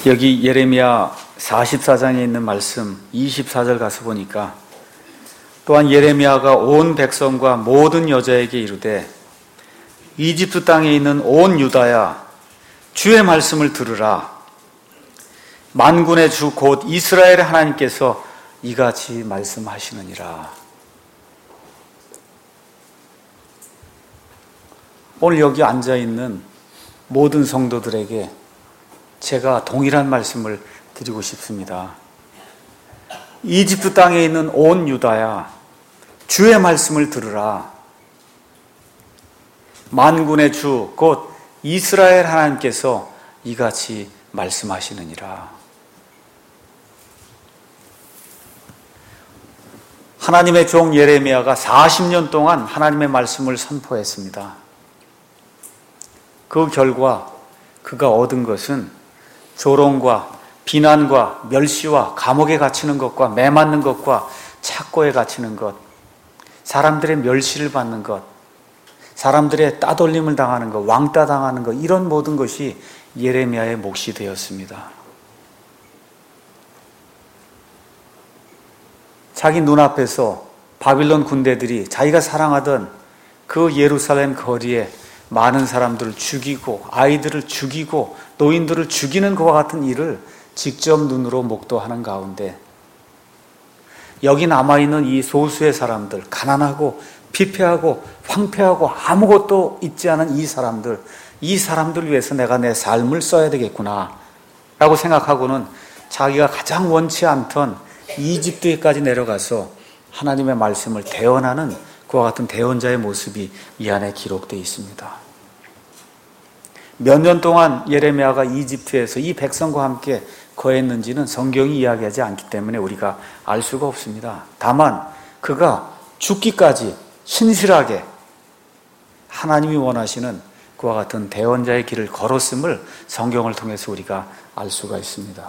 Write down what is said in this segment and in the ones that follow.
여기 예레미야 44장에 있는 말씀 24절 가서 보니까 또한 예레미야가 온 백성과 모든 여자에게 이르되 이집트 땅에 있는 온 유다야 주의 말씀을 들으라. 만군의 주 곧 이스라엘의 하나님께서 이같이 말씀하시느니라. 오늘 여기 앉아있는 모든 성도들에게 제가 동일한 말씀을 드리고 싶습니다. 이집트 땅에 있는 온 유다야 주의 말씀을 들으라. 만군의 주 곧 이스라엘 하나님께서 이같이 말씀하시느니라. 하나님의 종 예레미야가 40년 동안 하나님의 말씀을 선포했습니다. 그 결과 그가 얻은 것은 조롱과 비난과 멸시와 감옥에 갇히는 것과 매맞는 것과 착고에 갇히는 것, 사람들의 멸시를 받는 것, 사람들의 따돌림을 당하는 것, 왕따 당하는 것, 이런 모든 것이 예레미야의 몫이 되었습니다. 자기 눈앞에서 바빌론 군대들이 자기가 사랑하던 그 예루살렘 거리에 많은 사람들을 죽이고 아이들을 죽이고 노인들을 죽이는 것과 같은 일을 직접 눈으로 목도하는 가운데 여기 남아있는 이 소수의 사람들, 가난하고 피폐하고 황폐하고 아무것도 있지 않은 이 사람들 위해서 내가 내 삶을 써야 되겠구나 라고 생각하고는 자기가 가장 원치 않던 이집트에까지 내려가서 하나님의 말씀을 대언하는 그와 같은 대언자의 모습이 이 안에 기록되어 있습니다. 몇 년 동안 예레미야가 이집트에서 이 백성과 함께 거했는지는 성경이 이야기하지 않기 때문에 우리가 알 수가 없습니다. 다만 그가 죽기까지 신실하게 하나님이 원하시는 그와 같은 대언자의 길을 걸었음을 성경을 통해서 우리가 알 수가 있습니다.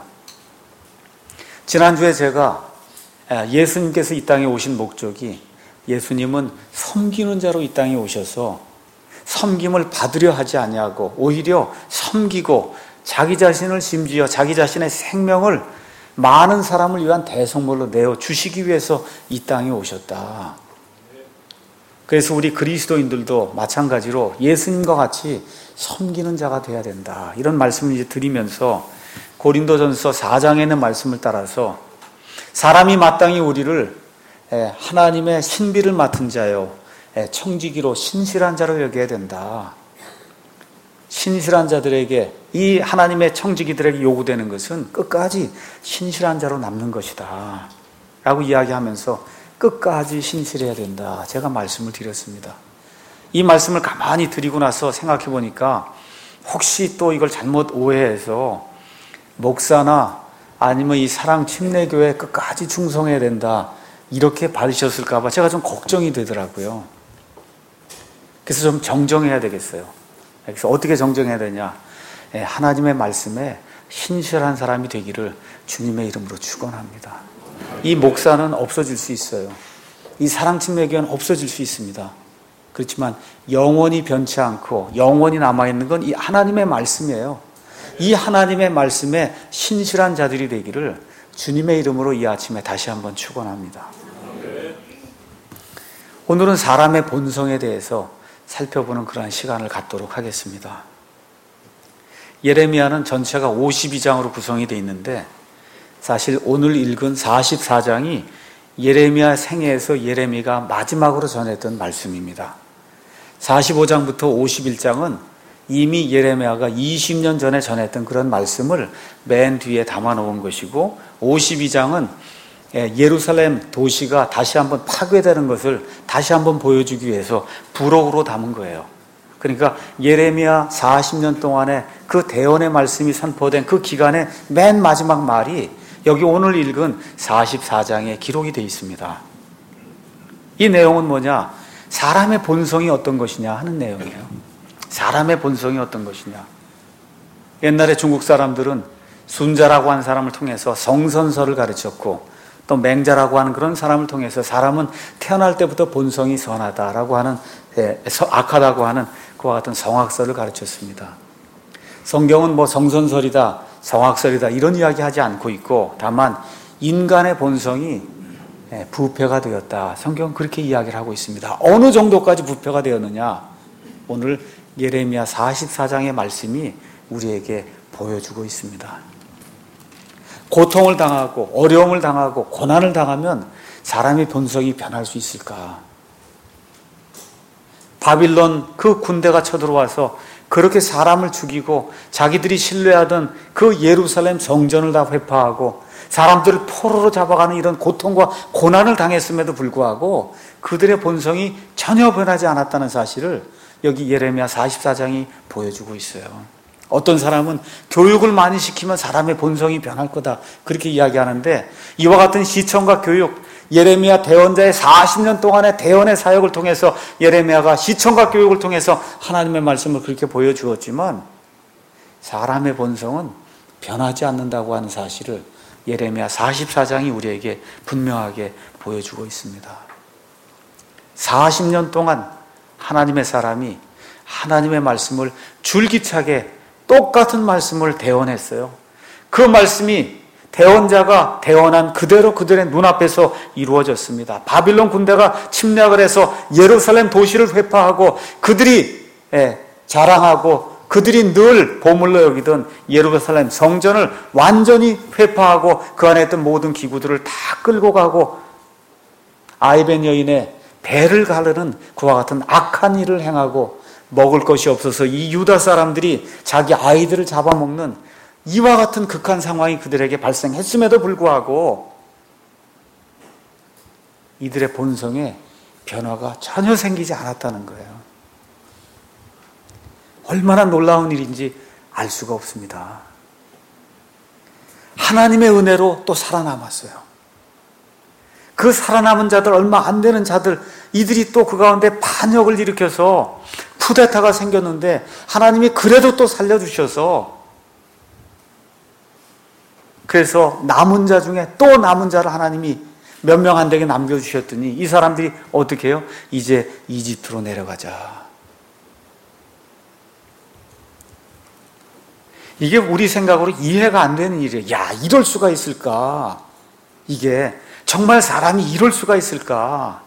지난주에 제가 예수님께서 이 땅에 오신 목적이 예수님은 섬기는 자로 이 땅에 오셔서 섬김을 받으려 하지 아니하고 오히려 섬기고 자기 자신을 심지어 자기 자신의 생명을 많은 사람을 위한 대속물로 내어 주시기 위해서 이 땅에 오셨다. 그래서 우리 그리스도인들도 마찬가지로 예수님과 같이 섬기는 자가 되어야 된다. 이런 말씀을 이제 드리면서 고린도전서 4장에 있는 말씀을 따라서 사람이 마땅히 우리를 하나님의 신비를 맡은 자요 청지기로 신실한 자로 여겨야 된다. 신실한 자들에게 이 하나님의 청지기들에게 요구되는 것은 끝까지 신실한 자로 남는 것이다 라고 이야기하면서 끝까지 신실해야 된다. 제가 말씀을 드렸습니다. 이 말씀을 가만히 드리고 나서 생각해 보니까 혹시 또 이걸 잘못 오해해서 목사나 아니면 이 사랑침례교회 끝까지 충성해야 된다 이렇게 받으셨을까 봐 제가 좀 걱정이 되더라고요. 그래서 좀 정정해야 되겠어요. 그래서 어떻게 정정해야 되냐? 하나님의 말씀에 신실한 사람이 되기를 주님의 이름으로 축원합니다. 이 목사는 없어질 수 있어요. 이 사랑침례교회는 없어질 수 있습니다. 그렇지만 영원히 변치 않고 영원히 남아있는 건 이 하나님의 말씀이에요. 이 하나님의 말씀에 신실한 자들이 되기를 주님의 이름으로 이 아침에 다시 한번 축원합니다. 오늘은 사람의 본성에 대해서 살펴보는 그러한 시간을 갖도록 하겠습니다. 예레미야는 전체가 52장으로 구성이 되어 있는데 사실 오늘 읽은 44장이 예레미야 생애에서 예레미야가 마지막으로 전했던 말씀입니다. 45장부터 51장은 이미 예레미야가 20년 전에 전했던 그런 말씀을 맨 뒤에 담아놓은 것이고 52장은 예루살렘 도시가 다시 한번 파괴되는 것을 다시 한번 보여주기 위해서 부록으로 담은 거예요. 그러니까 예레미야 40년 동안에 그 대언의 말씀이 선포된 그 기간의 맨 마지막 말이 여기 오늘 읽은 44장에 기록이 되어 있습니다. 이 내용은 뭐냐? 사람의 본성이 어떤 것이냐 하는 내용이에요. 사람의 본성이 어떤 것이냐. 옛날에 중국 사람들은 순자라고 하는 사람을 통해서 성선설을 가르쳤고 또 맹자라고 하는 그런 사람을 통해서 사람은 태어날 때부터 본성이 선하다라고 하는 악하다고 하는 그와 같은 성악설을 가르쳤습니다. 성경은 뭐 성선설이다, 성악설이다 이런 이야기 하지 않고 있고, 다만 인간의 본성이 부패가 되었다. 성경은 그렇게 이야기를 하고 있습니다. 어느 정도까지 부패가 되었느냐? 오늘 예레미야 44장의 말씀이 우리에게 보여주고 있습니다. 고통을 당하고 어려움을 당하고 고난을 당하면 사람의 본성이 변할 수 있을까? 바빌론 그 군대가 쳐들어와서 그렇게 사람을 죽이고 자기들이 신뢰하던 그 예루살렘 성전을 다 회파하고 사람들을 포로로 잡아가는 이런 고통과 고난을 당했음에도 불구하고 그들의 본성이 전혀 변하지 않았다는 사실을 여기 예레미야 44장이 보여주고 있어요. 어떤 사람은 교육을 많이 시키면 사람의 본성이 변할 거다 그렇게 이야기하는데, 이와 같은 시청과 교육, 예레미야 대언자의 40년 동안의 대언의 사역을 통해서 예레미야가 시청과 교육을 통해서 하나님의 말씀을 그렇게 보여주었지만 사람의 본성은 변하지 않는다고 하는 사실을 예레미야 44장이 우리에게 분명하게 보여주고 있습니다. 40년 동안 하나님의 사람이 하나님의 말씀을 줄기차게 똑같은 말씀을 대언했어요. 그 말씀이 대언자가 대언한 그대로 그들의 눈앞에서 이루어졌습니다. 바빌론 군대가 침략을 해서 예루살렘 도시를 회파하고 그들이 자랑하고 그들이 늘 보물로 여기던 예루살렘 성전을 완전히 회파하고 그 안에 있던 모든 기구들을 다 끌고 가고 아이벤 여인의 배를 가르는 그와 같은 악한 일을 행하고 먹을 것이 없어서 이 유다 사람들이 자기 아이들을 잡아먹는 이와 같은 극한 상황이 그들에게 발생했음에도 불구하고 이들의 본성에 변화가 전혀 생기지 않았다는 거예요. 얼마나 놀라운 일인지 알 수가 없습니다. 하나님의 은혜로 또 살아남았어요. 그 살아남은 자들, 얼마 안 되는 자들, 이들이 또 그 가운데 반역을 일으켜서 쿠데타가 생겼는데 하나님이 그래도 또 살려주셔서, 그래서 남은 자 중에 또 남은 자를 하나님이 몇 명 안 되게 남겨주셨더니 이 사람들이 어떻게 해요? 이제 이집트로 내려가자. 이게 우리 생각으로 이해가 안 되는 일이에요. 야, 이럴 수가 있을까? 이게 정말 사람이 이럴 수가 있을까?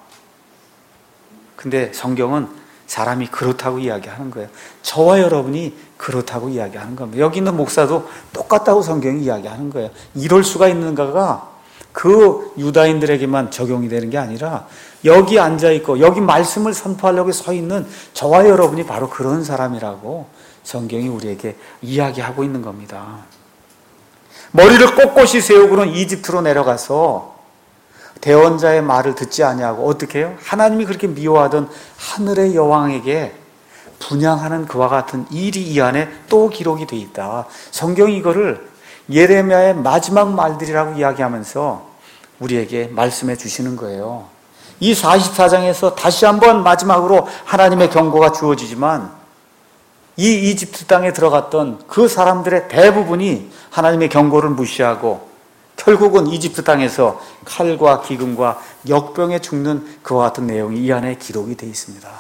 근데 성경은 사람이 그렇다고 이야기하는 거예요. 저와 여러분이 그렇다고 이야기하는 겁니다. 여기 있는 목사도 똑같다고 성경이 이야기하는 거예요. 이럴 수가 있는가가 그 유다인들에게만 적용이 되는 게 아니라 여기 앉아있고 여기 말씀을 선포하려고 서 있는 저와 여러분이 바로 그런 사람이라고 성경이 우리에게 이야기하고 있는 겁니다. 머리를 꼿꼿이 세우고는 이집트로 내려가서 대언자의 말을 듣지 아니하고 어떻게 해요? 하나님이 그렇게 미워하던 하늘의 여왕에게 분향하는 그와 같은 일이 이 안에 또 기록이 되어 있다. 성경이 이거를 예레미야의 마지막 말들이라고 이야기하면서 우리에게 말씀해 주시는 거예요. 이 44장에서 다시 한번 마지막으로 하나님의 경고가 주어지지만 이 이집트 땅에 들어갔던 그 사람들의 대부분이 하나님의 경고를 무시하고 결국은 이집트 땅에서 칼과 기근과 역병에 죽는 그와 같은 내용이 이 안에 기록이 되어 있습니다.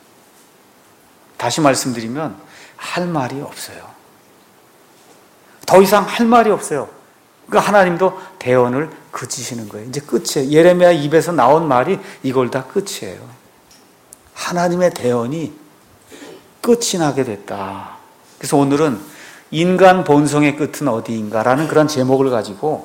다시 말씀드리면 할 말이 없어요. 더 이상 할 말이 없어요. 그러니까 하나님도 대언을 그치시는 거예요. 이제 끝이에요. 예레미야 입에서 나온 말이 이걸 다 끝이에요. 하나님의 대언이 끝이 나게 됐다. 그래서 오늘은 인간 본성의 끝은 어디인가라는 그런 제목을 가지고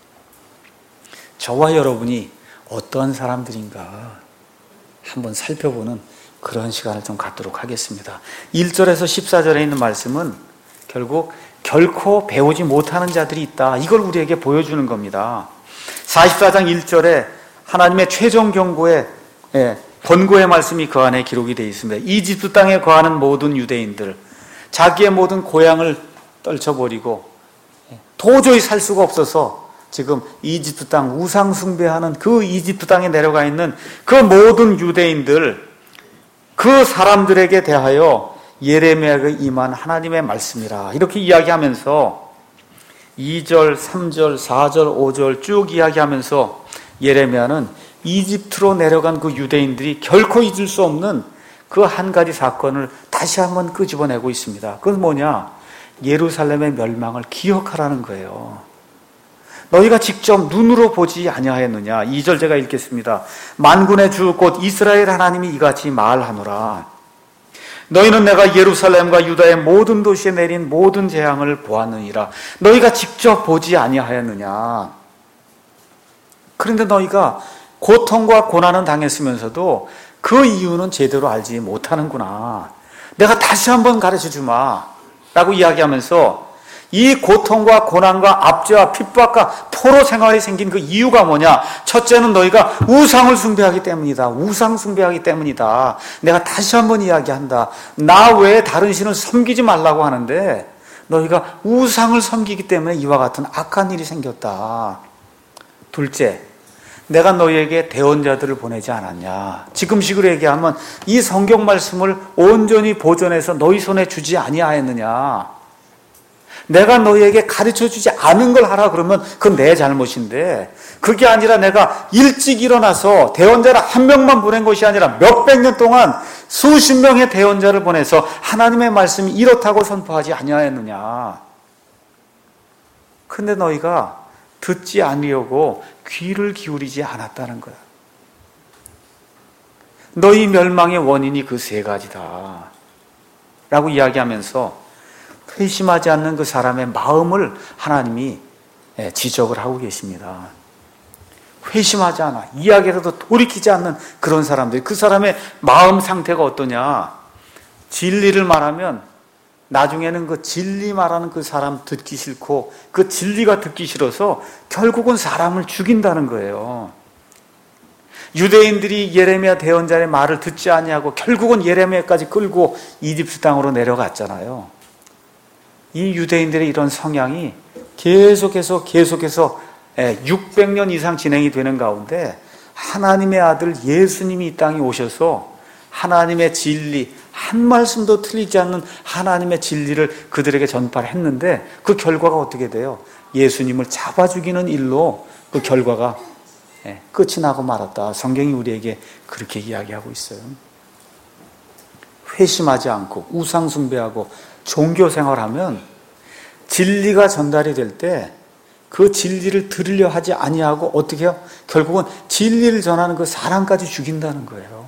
저와 여러분이 어떠한 사람들인가 한번 살펴보는 그런 시간을 좀 갖도록 하겠습니다. 1절에서 14절에 있는 말씀은 결국 결코 배우지 못하는 자들이 있다. 이걸 우리에게 보여주는 겁니다. 44장 1절에 하나님의 최종 경고의 권고의 말씀이 그 안에 기록이 되어 있습니다. 이집트 땅에 거하는 모든 유대인들, 자기의 모든 고향을 떨쳐버리고 도저히 살 수가 없어서 지금 이집트 땅 우상 숭배하는 그 이집트 땅에 내려가 있는 그 모든 유대인들, 그 사람들에게 대하여 예레미야가 임한 하나님의 말씀이라 이렇게 이야기하면서 2절, 3절, 4절, 5절 쭉 이야기하면서 예레미야는 이집트로 내려간 그 유대인들이 결코 잊을 수 없는 그 한 가지 사건을 다시 한번 끄집어내고 있습니다. 그건 뭐냐? 예루살렘의 멸망을 기억하라는 거예요. 너희가 직접 눈으로 보지 아니하였느냐. 2절 제가 읽겠습니다. 만군의 주 곧 이스라엘 하나님이 이같이 말하노라. 너희는 내가 예루살렘과 유다의 모든 도시에 내린 모든 재앙을 보았느니라. 너희가 직접 보지 아니하였느냐. 그런데 너희가 고통과 고난은 당했으면서도 그 이유는 제대로 알지 못하는구나. 내가 다시 한번 가르쳐 주마 라고 이야기하면서 이 고통과 고난과 압제와 핍박과 포로 생활이 생긴 그 이유가 뭐냐? 첫째는 너희가 우상을 숭배하기 때문이다. 우상 숭배하기 때문이다. 내가 다시 한번 이야기한다. 나 외에 다른 신을 섬기지 말라고 하는데 너희가 우상을 섬기기 때문에 이와 같은 악한 일이 생겼다. 둘째, 내가 너희에게 대언자들을 보내지 않았냐. 지금식으로 얘기하면 이 성경 말씀을 온전히 보존해서 너희 손에 주지 아니하였느냐. 내가 너희에게 가르쳐주지 않은 걸 하라 그러면 그건 내 잘못인데, 그게 아니라 내가 일찍 일어나서 대언자를 한 명만 보낸 것이 아니라 몇백 년 동안 수십 명의 대언자를 보내서 하나님의 말씀이 이렇다고 선포하지 아니하였느냐. 근데 너희가 듣지 않으려고 귀를 기울이지 않았다는 거야. 너희 멸망의 원인이 그 세 가지다 라고 이야기하면서 회심하지 않는 그 사람의 마음을 하나님이 지적을 하고 계십니다. 회심하지 않아, 이야기라도 돌이키지 않는 그런 사람들, 그 사람의 마음 상태가 어떠냐. 진리를 말하면 나중에는 그 진리 말하는 그 사람 듣기 싫고 그 진리가 듣기 싫어서 결국은 사람을 죽인다는 거예요. 유대인들이 예레미야 대언자의 말을 듣지 아니하고 결국은 예레미야까지 끌고 이집트 땅으로 내려갔잖아요. 이 유대인들의 이런 성향이 계속해서 600년 이상 진행이 되는 가운데 하나님의 아들 예수님이 이 땅에 오셔서 하나님의 진리, 한 말씀도 틀리지 않는 하나님의 진리를 그들에게 전파를 했는데 그 결과가 어떻게 돼요? 예수님을 잡아 죽이는 일로 그 결과가 끝이 나고 말았다. 성경이 우리에게 그렇게 이야기하고 있어요. 회심하지 않고 우상 숭배하고 종교 생활하면 진리가 전달이 될 때 그 진리를 들으려 하지 아니하고 어떻게 해요? 결국은 진리를 전하는 그 사람까지 죽인다는 거예요.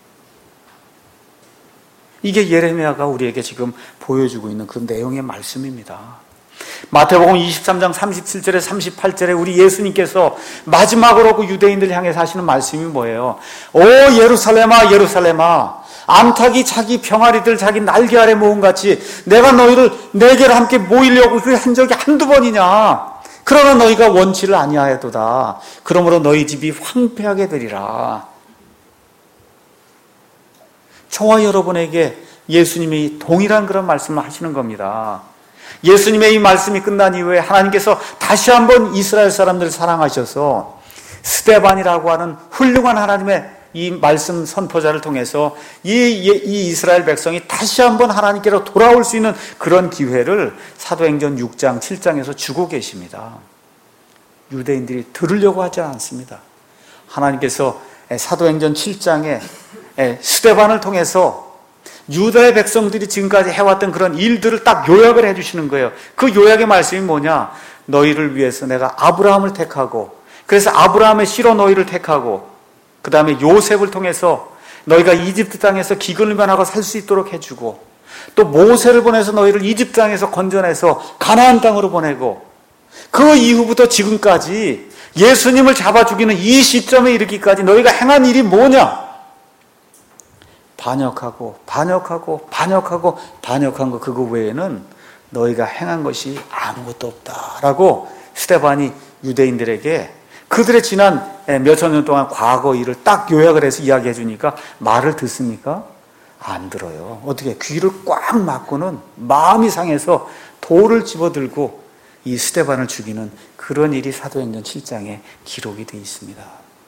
이게 예레미야가 우리에게 지금 보여주고 있는 그 내용의 말씀입니다. 마태복음 23장 37절에 38절에 우리 예수님께서 마지막으로 그 유대인들 향해서 하시는 말씀이 뭐예요? 오 예루살렘아 예루살렘아, 암탉이 자기 병아리들 자기 날개 아래 모음같이 내가 너희를 내게로 함께 모이려고 한 적이 한두 번이냐. 그러나 너희가 원치를 아니하였도다. 그러므로 너희 집이 황폐하게 되리라. 저와 여러분에게 예수님이 동일한 그런 말씀을 하시는 겁니다. 예수님의 이 말씀이 끝난 이후에 하나님께서 다시 한번 이스라엘 사람들을 사랑하셔서 스데반이라고 하는 훌륭한 하나님의 이 말씀 선포자를 통해서 이 이스라엘 백성이 다시 한번 하나님께로 돌아올 수 있는 그런 기회를 사도행전 6장 7장에서 주고 계십니다. 유대인들이 들으려고 하지 않습니다. 하나님께서 사도행전 7장에 스데반을 통해서 유다의 백성들이 지금까지 해왔던 그런 일들을 딱 요약을 해주시는 거예요. 그 요약의 말씀이 뭐냐? 너희를 위해서 내가 아브라함을 택하고, 그래서 아브라함의 씨로 너희를 택하고, 그 다음에 요셉을 통해서 너희가 이집트 땅에서 기근을 면하고 살 수 있도록 해주고, 또 모세를 보내서 너희를 이집트 땅에서 건져내서 가나안 땅으로 보내고, 그 이후부터 지금까지 예수님을 잡아 죽이는 이 시점에 이르기까지 너희가 행한 일이 뭐냐? 반역하고 반역한 거, 그거 외에는 너희가 행한 것이 아무것도 없다라고 스데반이 유대인들에게 그들의 지난 몇천 년 동안 과거 일을 딱 요약을 해서 이야기해 주니까 말을 듣습니까? 안 들어요. 어떻게 귀를 꽉 막고는 마음이 상해서 돌을 집어들고 이 스데반을 죽이는 그런 일이 사도행전 7장에 기록이 되어 있습니다.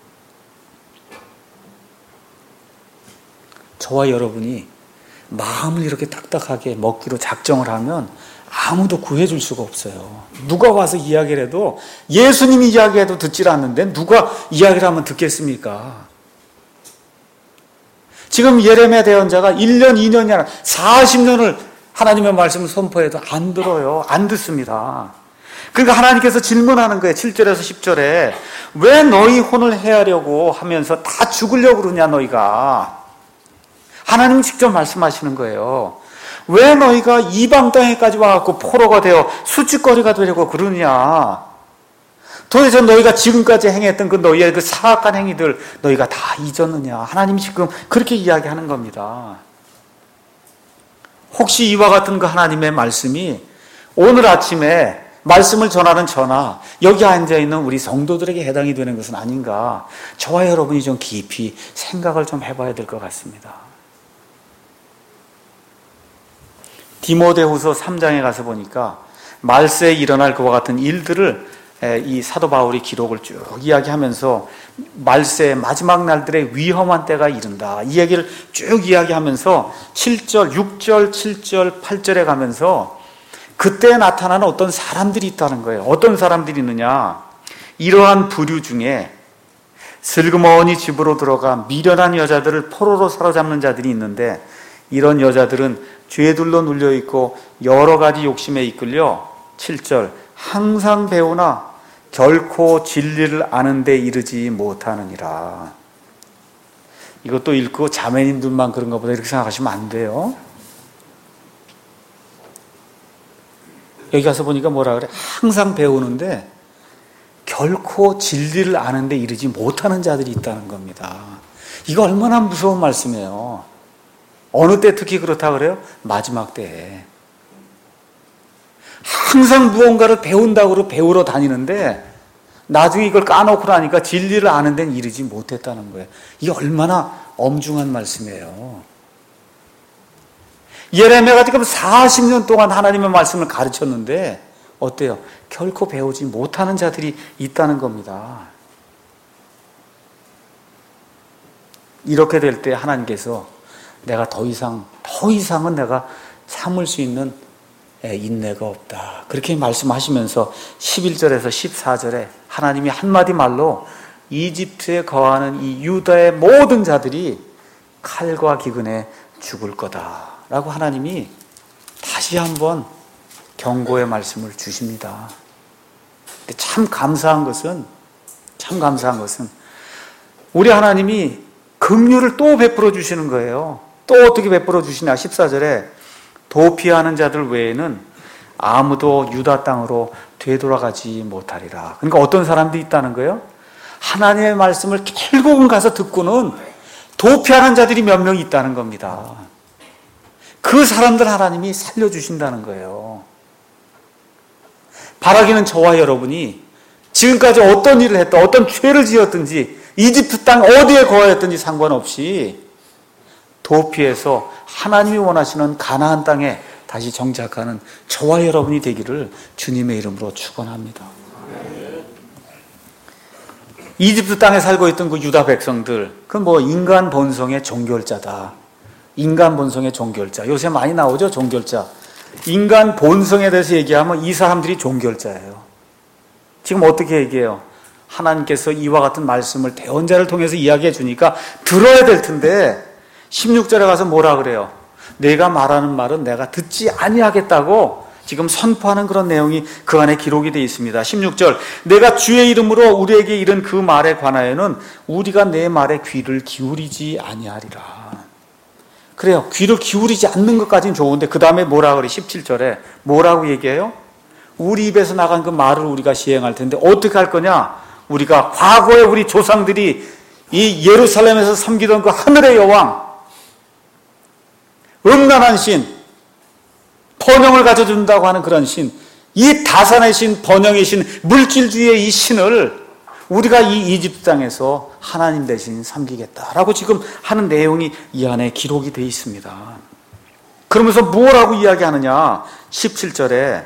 저와 여러분이 마음을 이렇게 딱딱하게 먹기로 작정을 하면 아무도 구해줄 수가 없어요. 누가 와서 이야기를 해도, 예수님이 이야기해도 듣질 않는데 누가 이야기를 하면 듣겠습니까? 지금 예레미야 대언자가 1년, 2년이 아니라 40년을 하나님의 말씀을 선포해도 안 들어요. 안 듣습니다. 그러니까 하나님께서 질문하는 거예요. 7절에서 10절에 왜 너희 혼을 해하려고 하면서 다 죽으려고 그러냐 너희가. 하나님 직접 말씀하시는 거예요. 왜 너희가 이방 땅에까지 와갖고 포로가 되어 수치거리가 되려고 그러느냐. 도대체 너희가 지금까지 행했던 그 너희의 그 사악한 행위들 너희가 다 잊었느냐. 하나님이 지금 그렇게 이야기하는 겁니다. 혹시 이와 같은 그 하나님의 말씀이 오늘 아침에 말씀을 전하는 저나 여기 앉아있는 우리 성도들에게 해당이 되는 것은 아닌가. 저와 여러분이 좀 깊이 생각을 좀 해봐야 될 것 같습니다. 디모데후서 3장에 가서 보니까 말세에 일어날 그와 같은 일들을 이 사도 바울이 기록을 쭉 이야기하면서 말세의 마지막 날들의 위험한 때가 이른다. 이 얘기를 쭉 이야기하면서 7절, 6절, 7절, 8절에 가면서 그때 나타나는 어떤 사람들이 있다는 거예요. 어떤 사람들이 있느냐. 이러한 부류 중에 슬그머니 집으로 들어가 미련한 여자들을 포로로 사로잡는 자들이 있는데 이런 여자들은 죄들로 눌려있고 여러 가지 욕심에 이끌려 7절 항상 배우나 결코 진리를 아는 데 이르지 못하느니라. 이것도 읽고 자매님들만 그런가 보다 이렇게 생각하시면 안 돼요. 여기 가서 보니까 뭐라 그래? 항상 배우는데 결코 진리를 아는 데 이르지 못하는 자들이 있다는 겁니다. 이거 얼마나 무서운 말씀이에요. 어느 때 특히 그렇다 그래요? 마지막 때에. 항상 무언가를 배운다고 배우러 다니는데 나중에 이걸 까놓고 나니까 진리를 아는 데는 이르지 못했다는 거예요. 이게 얼마나 엄중한 말씀이에요. 예레미야가 지금 40년 동안 하나님의 말씀을 가르쳤는데 어때요? 결코 배우지 못하는 자들이 있다는 겁니다. 이렇게 될 때 하나님께서 내가 더 이상은 내가 참을 수 있는 인내가 없다. 그렇게 말씀하시면서 11절에서 14절에 하나님이 한마디 말로 이집트에 거하는 이 유다의 모든 자들이 칼과 기근에 죽을 거다라고 하나님이 다시 한번 경고의 말씀을 주십니다. 근데 참 감사한 것은 우리 하나님이 긍휼을 또 베풀어 주시는 거예요. 또 어떻게 베풀어 주시냐. 14절에 도피하는 자들 외에는 아무도 유다 땅으로 되돌아가지 못하리라. 그러니까 어떤 사람들이 있다는 거예요? 하나님의 말씀을 결국은 가서 듣고는 도피하는 자들이 몇 명 있다는 겁니다. 그 사람들 하나님이 살려주신다는 거예요. 바라기는 저와 여러분이 지금까지 어떤 일을 했든 어떤 죄를 지었든지 이집트 땅 어디에 거하였든지 상관없이 도피해서 하나님이 원하시는 가나안 땅에 다시 정착하는 저와 여러분이 되기를 주님의 이름으로 축원합니다. 이집트 땅에 살고 있던 그 유다 백성들, 그 인간 본성의 종결자다. 인간 본성의 종결자. 요새 많이 나오죠, 종결자. 인간 본성에 대해서 얘기하면 이 사람들이 종결자예요. 지금 어떻게 얘기해요? 하나님께서 이와 같은 말씀을 대언자를 통해서 이야기해 주니까 들어야 될 텐데 16절에 가서 뭐라 그래요? 내가 말하는 말은 내가 듣지 아니하겠다고 지금 선포하는 그런 내용이 그 안에 기록이 되어 있습니다. 16절 내가 주의 이름으로 우리에게 이른 그 말에 관하여는 우리가 내 말에 귀를 기울이지 아니하리라. 그래요. 귀를 기울이지 않는 것까지는 좋은데 그 다음에 뭐라 그래? 17절에 뭐라고 얘기해요? 우리 입에서 나간 그 말을 우리가 시행할 텐데 어떻게 할 거냐? 우리가 과거에 우리 조상들이 이 예루살렘에서 섬기던 그 하늘의 여왕, 음란한 신, 번영을 가져준다고 하는 그런 신, 이 다산의 신, 번영의 신, 물질주의의 이 신을 우리가 이 이집트 땅에서 하나님 대신 섬기겠다라고 지금 하는 내용이 이 안에 기록이 되어 있습니다. 그러면서 뭐라고 이야기하느냐? 17절에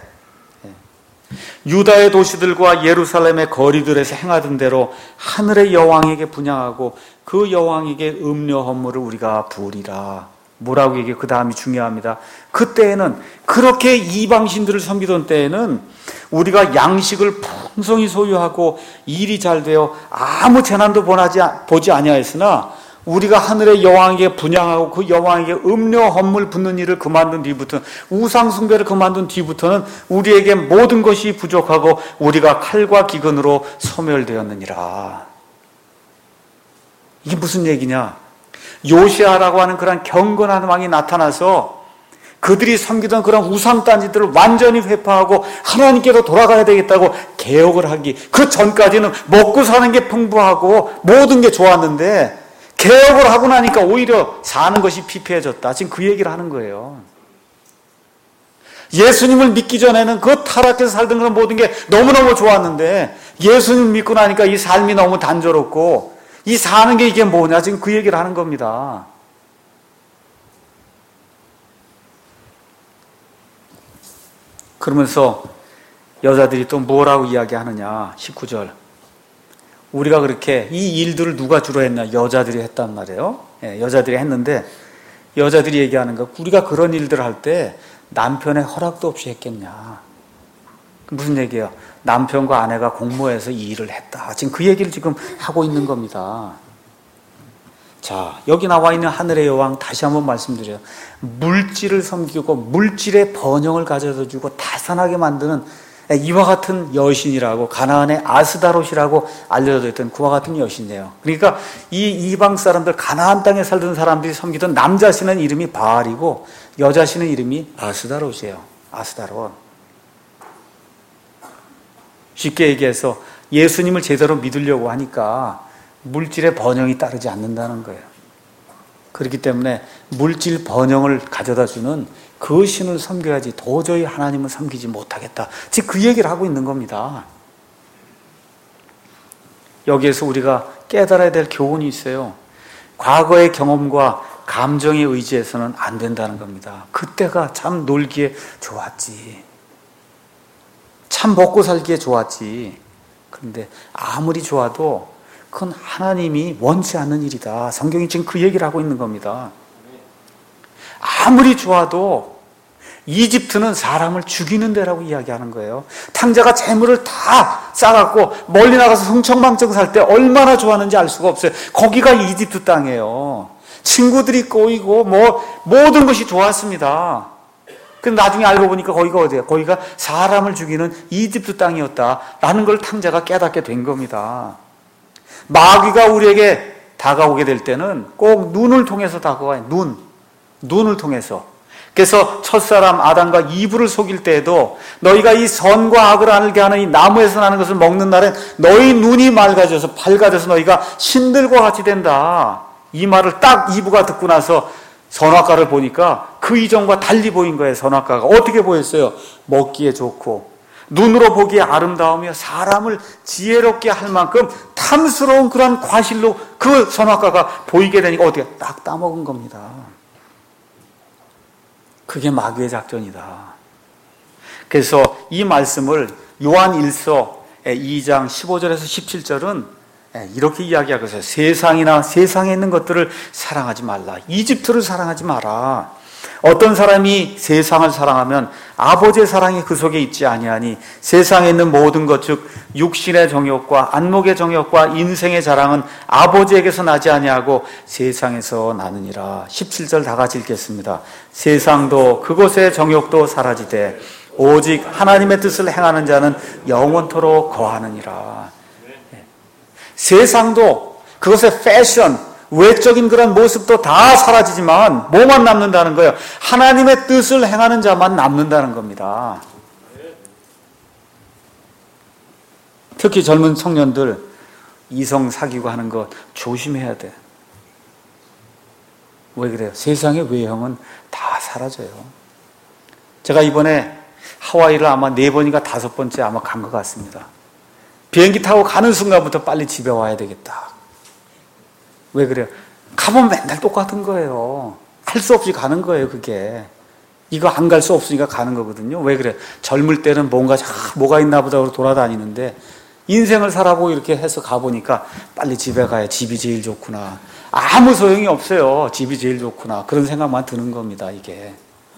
유다의 도시들과 예루살렘의 거리들에서 행하던 대로 하늘의 여왕에게 분향하고 그 여왕에게 음료 헌물을 우리가 부으리라. 뭐라고 얘기해요? 그 다음이 중요합니다. 그때에는 그렇게 이방신들을 섬기던 때에는 우리가 양식을 풍성히 소유하고 일이 잘 되어 아무 재난도 보지 아니하였으나 우리가 하늘의 여왕에게 분향하고 그 여왕에게 음료 헌물 붓는 일을 그만둔 뒤부터는, 우상 숭배를 그만둔 뒤부터는 우리에게 모든 것이 부족하고 우리가 칼과 기근으로 소멸되었느니라. 이게 무슨 얘기냐? 요시아라고 하는 그런 경건한 왕이 나타나서 그들이 섬기던 그런 우상단지들을 완전히 회파하고 하나님께로 돌아가야 되겠다고 개혁을 하기, 그 전까지는 먹고 사는 게 풍부하고 모든 게 좋았는데 개혁을 하고 나니까 오히려 사는 것이 피폐해졌다. 지금 그 얘기를 하는 거예요. 예수님을 믿기 전에는 그 타락해서 살던 그런 모든 게 너무너무 좋았는데 예수님 믿고 나니까 이 삶이 너무 단조롭고 이 사는 게 이게 뭐냐, 지금 그 얘기를 하는 겁니다. 그러면서 여자들이 또 뭐라고 이야기하느냐, 19절. 우리가 그렇게 이 일들을 누가 주로 했나? 여자들이 했단 말이에요. 여자들이 했는데 여자들이 얘기하는 거, 우리가 그런 일들을 할 때 남편의 허락도 없이 했겠냐. 무슨 얘기예요? 남편과 아내가 공모해서 이 일을 했다. 지금 그 얘기를 지금 하고 있는 겁니다. 자, 여기 나와 있는 하늘의 여왕 다시 한번 말씀드려요. 물질을 섬기고 물질의 번영을 가져다 주고 다산하게 만드는 이와 같은 여신이라고, 가나안의 아스다롯이라고 알려져 있던 그와 같은 여신이에요. 그러니까 이 이방 사람들, 가나안 땅에 살던 사람들이 섬기던 남자 신은 이름이 바알이고 여자 신은 이름이 아스다롯이에요. 아스다롯. 쉽게 얘기해서 예수님을 제대로 믿으려고 하니까 물질의 번영이 따르지 않는다는 거예요. 그렇기 때문에 물질 번영을 가져다 주는 그 신을 섬겨야지 도저히 하나님을 섬기지 못하겠다. 지금 그 얘기를 하고 있는 겁니다. 여기에서 우리가 깨달아야 될 교훈이 있어요. 과거의 경험과 감정에 의지해서는 안 된다는 겁니다. 그때가 참 놀기에 좋았지. 참 먹고 살기에 좋았지. 그런데 아무리 좋아도 그건 하나님이 원치 않는 일이다. 성경이 지금 그 얘기를 하고 있는 겁니다. 아무리 좋아도 이집트는 사람을 죽이는 데라고 이야기하는 거예요. 탕자가 재물을 다 싸갖고 멀리 나가서 흥청망청 살 때 얼마나 좋았는지 알 수가 없어요. 거기가 이집트 땅이에요. 친구들이 꼬이고 모든 것이 좋았습니다. 근데 나중에 알고 보니까 거기가 어디예요? 거기가 사람을 죽이는 이집트 땅이었다라는 걸 탕자가 깨닫게 된 겁니다. 마귀가 우리에게 다가오게 될 때는 꼭 눈을 통해서 다가와요. 눈을 통해서. 그래서 첫사람 아담과 이브를 속일 때에도 너희가 이 선과 악을 알게 하는 이 나무에서 나는 것을 먹는 날엔 너희 눈이 밝아져서 너희가 신들과 같이 된다. 이 말을 딱 이브가 듣고 나서 선악과를 보니까 그 이전과 달리 보인 거예요. 선악과가 어떻게 보였어요? 먹기에 좋고 눈으로 보기에 아름다우며 사람을 지혜롭게 할 만큼 탐스러운 그런 과실로 그 선악과가 보이게 되니까 어떻게 딱 따먹은 겁니다. 그게 마귀의 작전이다. 그래서 이 말씀을 요한 1서 2장 15절에서 17절은 이렇게 이야기하고 있어요. 세상에 있는 것들을 사랑하지 말라. 이집트를 사랑하지 마라. 어떤 사람이 세상을 사랑하면 아버지의 사랑이 그 속에 있지 아니하니 세상에 있는 모든 것 즉 육신의 정욕과 안목의 정욕과 인생의 자랑은 아버지에게서 나지 아니하고 세상에서 나느니라. 17절 다 같이 읽겠습니다. 세상도 그곳의 정욕도 사라지되 오직 하나님의 뜻을 행하는 자는 영원토록 거하느니라. 세상도 그것의 패션, 외적인 그런 모습도 다 사라지지만 뭐만 남는다는 거예요? 하나님의 뜻을 행하는 자만 남는다는 겁니다. 특히 젊은 청년들 이성 사귀고 하는 거 조심해야 돼. 왜 그래요? 세상의 외형은 다 사라져요. 제가 이번에 하와이를 아마 4번인가 5번째 아마 간 것 같습니다. 비행기 타고 가는 순간부터 빨리 집에 와야 되겠다. 왜 그래요? 가면 맨날 똑같은 거예요. 할 수 없이 가는 거예요, 그게. 이거 안 갈 수 없으니까 가는 거거든요. 왜 그래요? 젊을 때는 뭔가 뭐가 있나 보다 그러고 돌아다니는데 인생을 살아보고 이렇게 해서 가보니까 빨리 집에 가야 집이 제일 좋구나. 아무 소용이 없어요. 집이 제일 좋구나. 그런 생각만 드는 겁니다, 이게.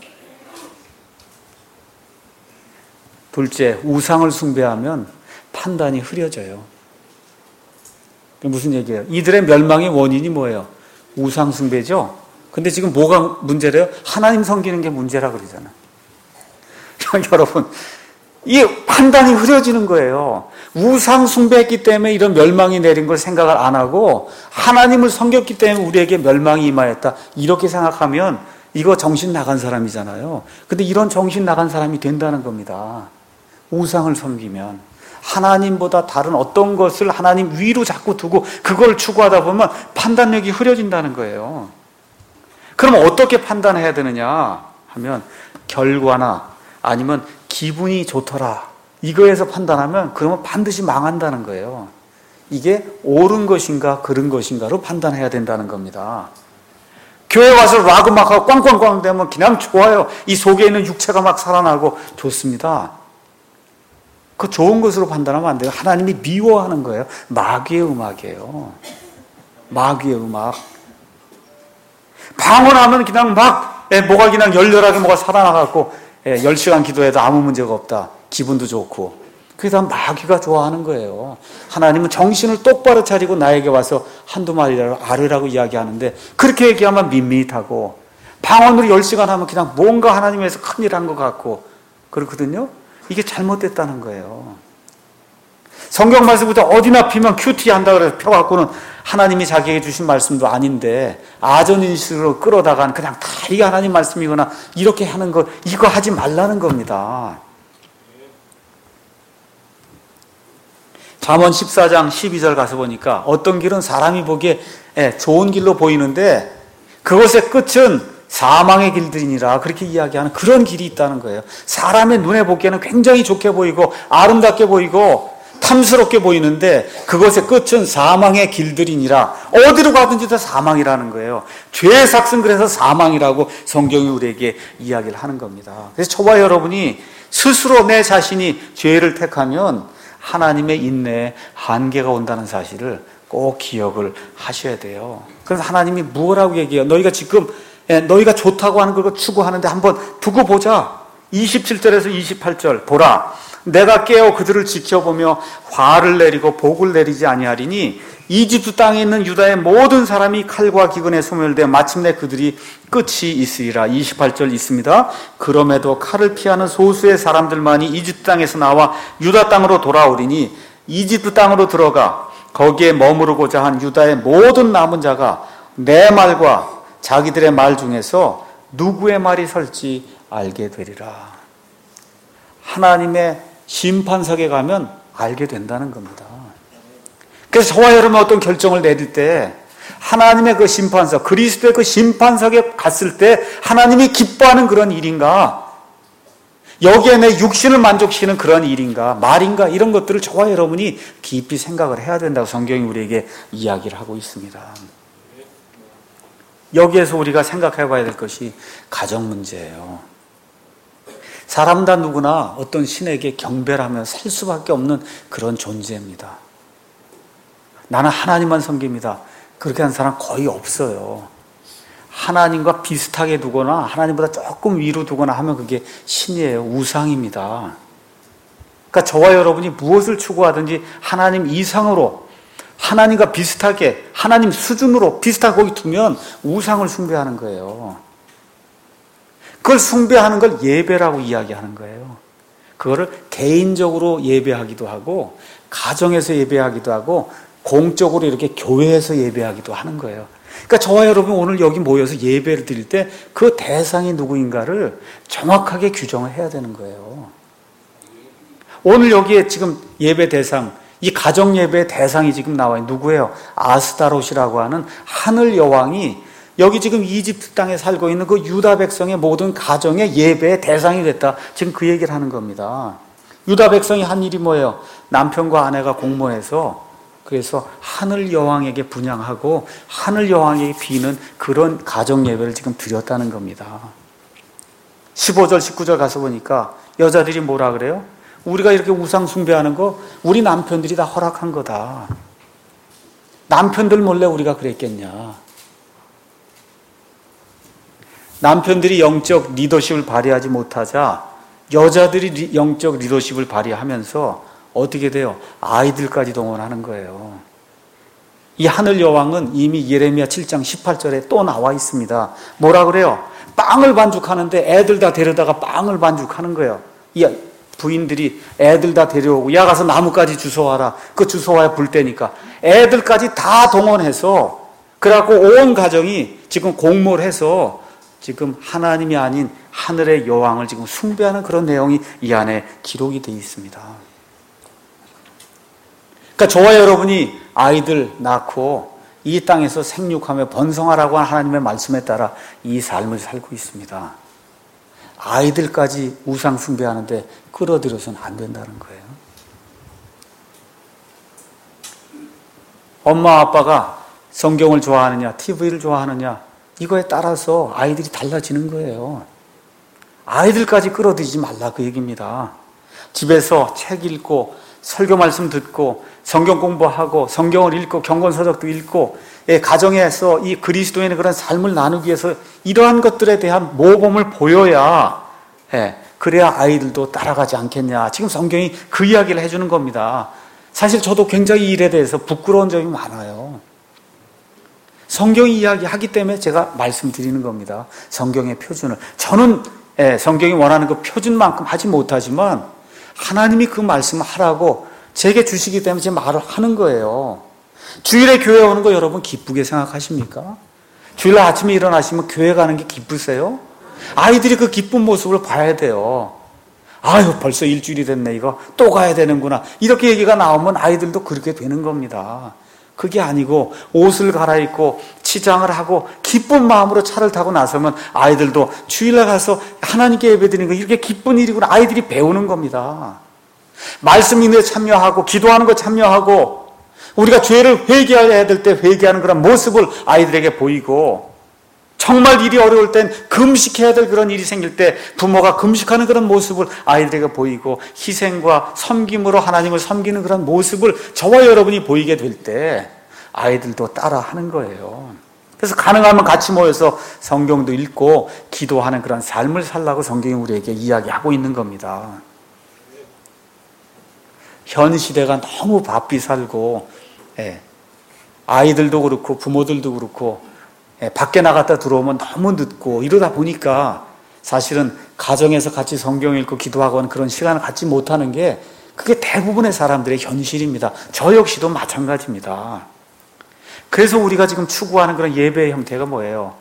둘째, 우상을 숭배하면 판단이 흐려져요. 무슨 얘기예요? 이들의 멸망의 원인이 뭐예요? 우상숭배죠? 근데 지금 뭐가 문제래요? 하나님 섬기는 게 문제라 그러잖아. 여러분, 이 판단이 흐려지는 거예요. 우상숭배했기 때문에 이런 멸망이 내린 걸 생각을 안 하고 하나님을 섬겼기 때문에 우리에게 멸망이 임하였다. 이렇게 생각하면 이거 정신 나간 사람이잖아요. 근데 이런 정신 나간 사람이 된다는 겁니다. 우상을 섬기면 하나님보다 다른 어떤 것을 하나님 위로 자꾸 두고 그걸 추구하다 보면 판단력이 흐려진다는 거예요. 그럼 어떻게 판단해야 되느냐 하면 결과나 아니면 기분이 좋더라 이거에서 판단하면 그러면 반드시 망한다는 거예요. 이게 옳은 것인가 그른 것인가로 판단해야 된다는 겁니다. 교회 와서 락 음악하고 꽝꽝꽝 되면 그냥 좋아요. 이 속에 있는 육체가 막 살아나고 좋습니다. 그 좋은 것으로 판단하면 안 돼요. 하나님이 미워하는 거예요. 마귀의 음악이에요. 마귀의 음악. 방언하면 그냥 막 뭐가 그냥 열렬하게 뭐가 살아나갖고 10시간 기도해도 아무 문제가 없다. 기분도 좋고. 그게 다 마귀가 좋아하는 거예요. 하나님은 정신을 똑바로 차리고 나에게 와서 한두 마디라도 아뢰라고 이야기하는데 그렇게 얘기하면 밋밋하고 방언으로 10시간 하면 그냥 뭔가 하나님에서 큰일 한 것 같고 그렇거든요. 이게 잘못됐다는 거예요. 성경 말씀부터 어디나 피면 큐티 한다 그래서 펴갖고는 하나님이 자기에게 주신 말씀도 아닌데 아전인식으로 끌어다간 그냥 다 이게 하나님 말씀이거나 이렇게 하는 거 이거 하지 말라는 겁니다. 잠언 14장 12절 가서 보니까 어떤 길은 사람이 보기에 좋은 길로 보이는데 그것의 끝은 사망의 길들이니라 그렇게 이야기하는 그런 길이 있다는 거예요. 사람의 눈에 보기에는 굉장히 좋게 보이고 아름답게 보이고 탐스럽게 보이는데 그것의 끝은 사망의 길들이니라. 어디로 가든지 다 사망이라는 거예요. 죄의 삭은 그래서 사망이라고 성경이 우리에게 이야기를 하는 겁니다. 그래서 저와 여러분이 스스로 내 자신이 죄를 택하면 하나님의 인내에 한계가 온다는 사실을 꼭 기억을 하셔야 돼요. 그래서 하나님이 뭐라고 얘기해요? 너희가 지금 너희가 좋다고 하는 걸 추구하는데 한번 두고 보자. 27절에서 28절 보라. 내가 깨어 그들을 지켜보며 화를 내리고 복을 내리지 아니하리니 이집트 땅에 있는 유다의 모든 사람이 칼과 기근에 소멸되어 마침내 그들이 끝이 있으리라. 28절 있습니다. 그럼에도 칼을 피하는 소수의 사람들만이 이집트 땅에서 나와 유다 땅으로 돌아오리니 이집트 땅으로 들어가 거기에 머무르고자 한 유다의 모든 남은 자가 내 말과 자기들의 말 중에서 누구의 말이 설지 알게 되리라. 하나님의 심판석에 가면 알게 된다는 겁니다. 그래서 저와 여러분 어떤 결정을 내릴 때 하나님의 그 심판석, 그리스도의 그 심판석에 갔을 때 하나님이 기뻐하는 그런 일인가? 여기에 내 육신을 만족시키는 그런 일인가? 말인가? 이런 것들을 저와 여러분이 깊이 생각을 해야 된다고 성경이 우리에게 이야기를 하고 있습니다. 여기에서 우리가 생각해 봐야 될 것이 가정 문제예요. 사람 다 누구나 어떤 신에게 경배를 하며 살 수밖에 없는 그런 존재입니다. 나는 하나님만 섬깁니다. 그렇게 하는 사람 거의 없어요. 하나님과 비슷하게 두거나 하나님보다 조금 위로 두거나 하면 그게 신이에요. 우상입니다. 그러니까 저와 여러분이 무엇을 추구하든지 하나님 이상으로 하나님과 비슷하게 하나님 수준으로 비슷하게 거기 두면 우상을 숭배하는 거예요. 그걸 숭배하는 걸 예배라고 이야기하는 거예요. 그거를 개인적으로 예배하기도 하고 가정에서 예배하기도 하고 공적으로 이렇게 교회에서 예배하기도 하는 거예요. 그러니까 저와 여러분 오늘 여기 모여서 예배를 드릴 때 그 대상이 누구인가를 정확하게 규정을 해야 되는 거예요. 오늘 여기에 지금 예배 대상, 이 가정 예배의 대상이 지금 나와요. 누구예요? 아스타롯이라고 하는 하늘 여왕이 여기 지금 이집트 땅에 살고 있는 그 유다 백성의 모든 가정의 예배의 대상이 됐다. 지금 그 얘기를 하는 겁니다. 유다 백성이 한 일이 뭐예요? 남편과 아내가 공모해서 그래서 하늘 여왕에게 분향하고 하늘 여왕에게 비는 그런 가정 예배를 지금 드렸다는 겁니다. 15절 19절 가서 보니까 여자들이 뭐라 그래요? 우리가 이렇게 우상 숭배하는 거 우리 남편들이 다 허락한 거다. 남편들 몰래 우리가 그랬겠냐. 남편들이 영적 리더십을 발휘하지 못하자 여자들이 영적 리더십을 발휘하면서 어떻게 돼요? 아이들까지 동원하는 거예요. 이 하늘 여왕은 이미 예레미야 7장 18절에 또 나와 있습니다. 뭐라 그래요? 빵을 반죽하는데 애들 다 데려다가 빵을 반죽하는 거예요. 이 부인들이 애들 다 데려오고, 야 가서 나무까지 주워와라. 그 주워와야 불 때니까 애들까지 다 동원해서, 그래갖고 온 가정이 지금 공모를 해서 지금 하나님이 아닌 하늘의 여왕을 지금 숭배하는 그런 내용이 이 안에 기록이 되어 있습니다. 그러니까 저와 여러분이 아이들 낳고 이 땅에서 생육하며 번성하라고 한 하나님의 말씀에 따라 이 삶을 살고 있습니다. 아이들까지 우상 숭배하는데 끌어들여서는 안 된다는 거예요. 엄마 아빠가 성경을 좋아하느냐, TV를 좋아하느냐, 이거에 따라서 아이들이 달라지는 거예요. 아이들까지 끌어들이지 말라 그 얘기입니다. 집에서 책 읽고 설교 말씀 듣고 성경 공부하고 성경을 읽고 경건서적도 읽고, 가정에서 이 그리스도인의 그런 삶을 나누기 위해서 이러한 것들에 대한 모범을 보여야, 그래야 아이들도 따라가지 않겠냐. 지금 성경이 그 이야기를 해주는 겁니다. 사실 저도 굉장히 이 일에 대해서 부끄러운 점이 많아요. 성경이 이야기하기 때문에 제가 말씀드리는 겁니다. 성경의 표준을. 저는 성경이 원하는 그 표준만큼 하지 못하지만 하나님이 그 말씀을 하라고 제게 주시기 때문에 제 말을 하는 거예요. 주일에 교회 오는 거 여러분 기쁘게 생각하십니까? 주일날 아침에 일어나시면 교회 가는 게 기쁘세요? 아이들이 그 기쁜 모습을 봐야 돼요. 아유, 벌써 일주일이 됐네, 이거 또 가야 되는구나, 이렇게 얘기가 나오면 아이들도 그렇게 되는 겁니다. 그게 아니고 옷을 갈아입고 치장을 하고 기쁜 마음으로 차를 타고 나서면 아이들도 주일날 가서 하나님께 예배드리는 거 이렇게 기쁜 일이구나, 아이들이 배우는 겁니다. 말씀 인도에 참여하고 기도하는 거 참여하고 우리가 죄를 회개해야 될 때 회개하는 그런 모습을 아이들에게 보이고, 정말 일이 어려울 땐 금식해야 될 그런 일이 생길 때 부모가 금식하는 그런 모습을 아이들에게 보이고, 희생과 섬김으로 하나님을 섬기는 그런 모습을 저와 여러분이 보이게 될 때 아이들도 따라하는 거예요. 그래서 가능하면 같이 모여서 성경도 읽고 기도하는 그런 삶을 살라고 성경이 우리에게 이야기하고 있는 겁니다. 현 시대가 너무 바삐 살고, 아이들도 그렇고 부모들도 그렇고 밖에 나갔다 들어오면 너무 늦고 이러다 보니까 사실은 가정에서 같이 성경 읽고 기도하고 하는 그런 시간을 갖지 못하는 게 그게 대부분의 사람들의 현실입니다. 저 역시도 마찬가지입니다. 그래서 우리가 지금 추구하는 그런 예배의 형태가 뭐예요?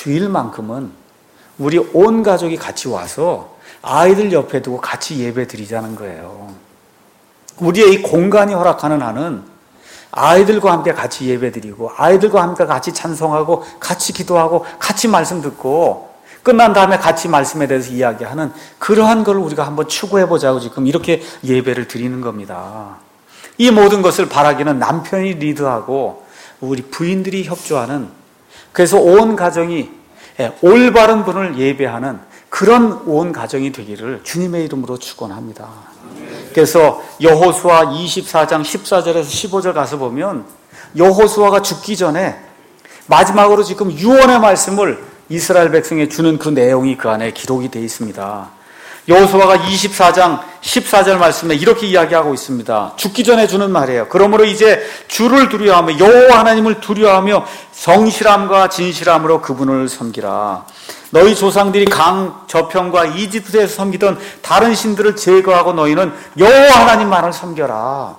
주일만큼은 우리 온 가족이 같이 와서 아이들 옆에 두고 같이 예배 드리자는 거예요. 우리의 이 공간이 허락하는 한은 아이들과 함께 같이 예배드리고 아이들과 함께 같이 찬송하고 같이 기도하고 같이 말씀 듣고 끝난 다음에 같이 말씀에 대해서 이야기하는 그러한 걸 우리가 한번 추구해보자고 지금 이렇게 예배를 드리는 겁니다. 이 모든 것을 바라기는 남편이 리드하고 우리 부인들이 협조하는, 그래서 온 가정이 올바른 분을 예배하는 그런 온 가정이 되기를 주님의 이름으로 축원합니다. 그래서 여호수아 24장 14절에서 15절 가서 보면 여호수아가 죽기 전에 마지막으로 지금 유언의 말씀을 이스라엘 백성에 주는 그 내용이 그 안에 기록이 되어 있습니다. 여호수아가 24장 14절 말씀에 이렇게 이야기하고 있습니다. 죽기 전에 주는 말이에요. 그러므로 이제 주를 두려워하며 여호와 하나님을 두려워하며 성실함과 진실함으로 그분을 섬기라. 너희 조상들이 강 저편과 이집트에서 섬기던 다른 신들을 제거하고 너희는 여호와 하나님만을 섬겨라.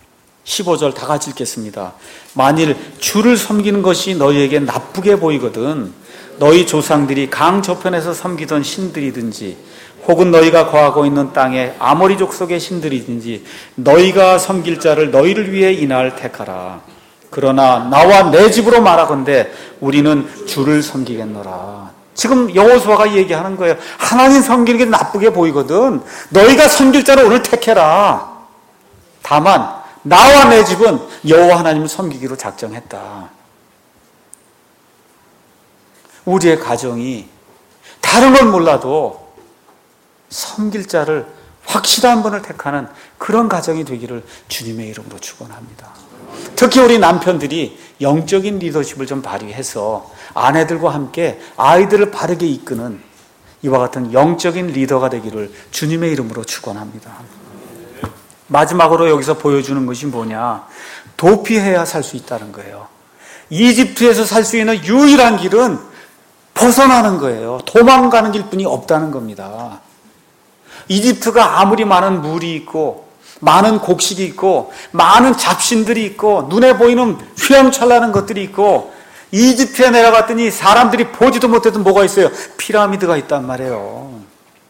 15절 다 같이 읽겠습니다. 만일 주를 섬기는 것이 너희에게 나쁘게 보이거든 너희 조상들이 강 저편에서 섬기던 신들이든지 혹은 너희가 거하고 있는 땅에 아모리 족속의 신들이든지 너희가 섬길 자를 너희를 위해 이날 택하라. 그러나 나와 내 집으로 말하건대 우리는 주를 섬기겠노라. 지금 여호수아가 얘기하는 거예요. 하나님 섬기는 게 나쁘게 보이거든 너희가 섬길 자를 오늘 택해라. 다만 나와 내 집은 여호와 하나님을 섬기기로 작정했다. 우리의 가정이 다른 건 몰라도 섬길 자를 확실한 분을 택하는 그런 가정이 되기를 주님의 이름으로 축원합니다. 특히 우리 남편들이 영적인 리더십을 좀 발휘해서 아내들과 함께 아이들을 바르게 이끄는 이와 같은 영적인 리더가 되기를 주님의 이름으로 축원합니다. 마지막으로 여기서 보여주는 것이 뭐냐? 도피해야 살 수 있다는 거예요. 이집트에서 살 수 있는 유일한 길은 벗어나는 거예요. 도망가는 길뿐이 없다는 겁니다. 이집트가 아무리 많은 물이 있고 많은 곡식이 있고 많은 잡신들이 있고 눈에 보이는 휘황찬란한 것들이 있고 이집트에 내려갔더니 사람들이 보지도 못해도 뭐가 있어요? 피라미드가 있단 말이에요.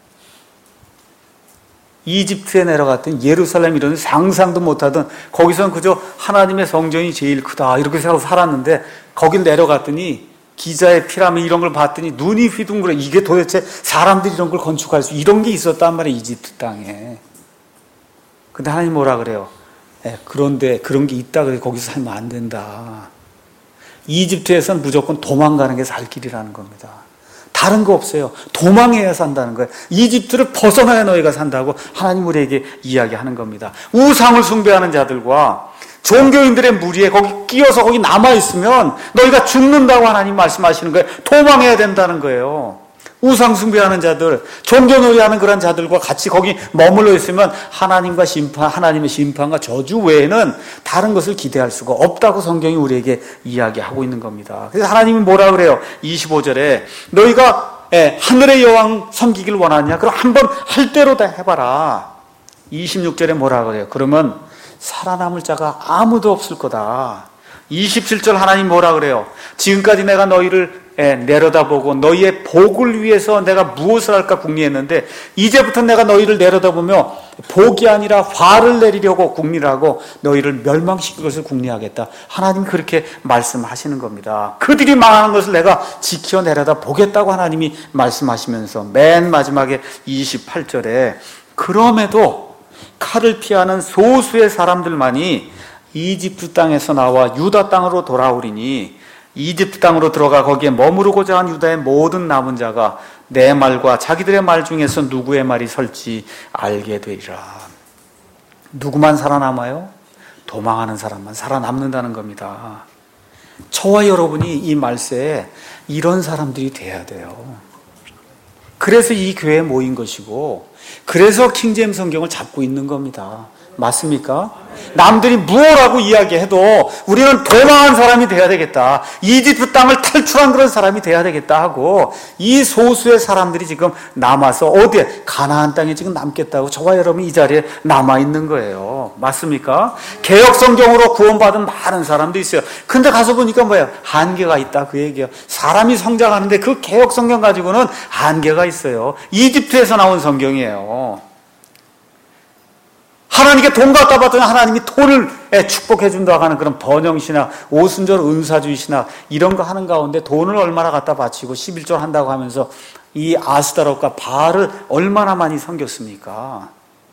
이집트에 내려갔더니 예루살렘 이런 상상도 못하던 거기서는 그저 하나님의 성전이 제일 크다 이렇게 생각하고 살았는데 거길 내려갔더니 기자의 피라미드 이런 걸 봤더니 눈이 휘둥그레. 이게 도대체 사람들이 이런 걸 건축할 수 이런 게 있었단 말이에요. 이집트 땅에. 근데 하나님 뭐라 그래요? 그런데 그런 게 있다 그래 거기서 살면 안 된다. 이집트에서는 무조건 도망가는 게 살 길이라는 겁니다. 다른 거 없어요. 도망해야 산다는 거예요. 이집트를 벗어나야 너희가 산다고 하나님 우리에게 이야기하는 겁니다. 우상을 숭배하는 자들과 종교인들의 무리에 거기 끼어서 거기 남아있으면 너희가 죽는다고 하나님 말씀하시는 거예요. 도망해야 된다는 거예요. 우상 숭배하는 자들, 종교놀이하는 그런 자들과 같이 거기 머물러 있으면 하나님의 심판과 저주 외에는 다른 것을 기대할 수가 없다고 성경이 우리에게 이야기하고 있는 겁니다. 그래서 하나님이 뭐라 그래요? 25절에 너희가 하늘의 여왕 섬기길 원하냐? 그럼 한번 할 대로 다 해봐라. 26절에 뭐라 그래요? 그러면 살아남을 자가 아무도 없을 거다. 27절 하나님 뭐라 그래요? 지금까지 내가 너희를 내려다보고 너희의 복을 위해서 내가 무엇을 할까 궁리했는데 이제부터 내가 너희를 내려다보며 복이 아니라 화를 내리려고 궁리하고 너희를 멸망시킬 것을 궁리하겠다. 하나님이 그렇게 말씀하시는 겁니다. 그들이 망하는 것을 내가 지켜 내려다보겠다고 하나님이 말씀하시면서 맨 마지막에 28절에 그럼에도 칼을 피하는 소수의 사람들만이 이집트 땅에서 나와 유다 땅으로 돌아오리니 이집트 땅으로 들어가 거기에 머무르고자 한 유다의 모든 남은 자가 내 말과 자기들의 말 중에서 누구의 말이 설지 알게 되리라. 누구만 살아남아요? 도망하는 사람만 살아남는다는 겁니다. 저와 여러분이 이 말세에 이런 사람들이 돼야 돼요. 그래서 이 교회에 모인 것이고 그래서 킹제임스 성경을 잡고 있는 겁니다. 맞습니까? 남들이 무엇라고 이야기해도 우리는 도망한 사람이 돼야 되겠다. 이집트 땅을 탈출한 그런 사람이 돼야 되겠다 하고 이 소수의 사람들이 지금 남아서 어디에? 가나안 땅에 지금 남겠다고 저와 여러분이 이 자리에 남아있는 거예요. 맞습니까? 개혁 성경으로 구원받은 많은 사람도 있어요. 근데 가서 보니까 뭐예요? 한계가 있다 그 얘기예요. 사람이 성장하는데 그 개혁 성경 가지고는 한계가 있어요. 이집트에서 나온 성경이에요. 하나님께 돈 갖다 받더니 하나님이 돈을 축복해 준다고 하는 그런 번영신학, 오순절 은사주의 신학 이런 거 하는 가운데 돈을 얼마나 갖다 바치고 11조 한다고 하면서 이 아스타롯과 바알을 얼마나 많이 섬겼습니까?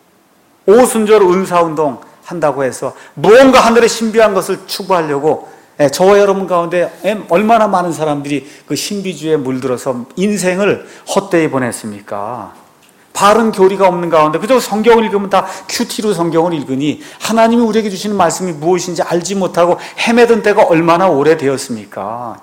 오순절 은사운동 한다고 해서 무언가 하늘의 신비한 것을 추구하려고 저와 여러분 가운데 얼마나 많은 사람들이 그 신비주의에 물들어서 인생을 헛되이 보냈습니까? 바른 교리가 없는 가운데 그저 성경을 읽으면 다 큐티로 성경을 읽으니 하나님이 우리에게 주시는 말씀이 무엇인지 알지 못하고 헤매던 때가 얼마나 오래되었습니까?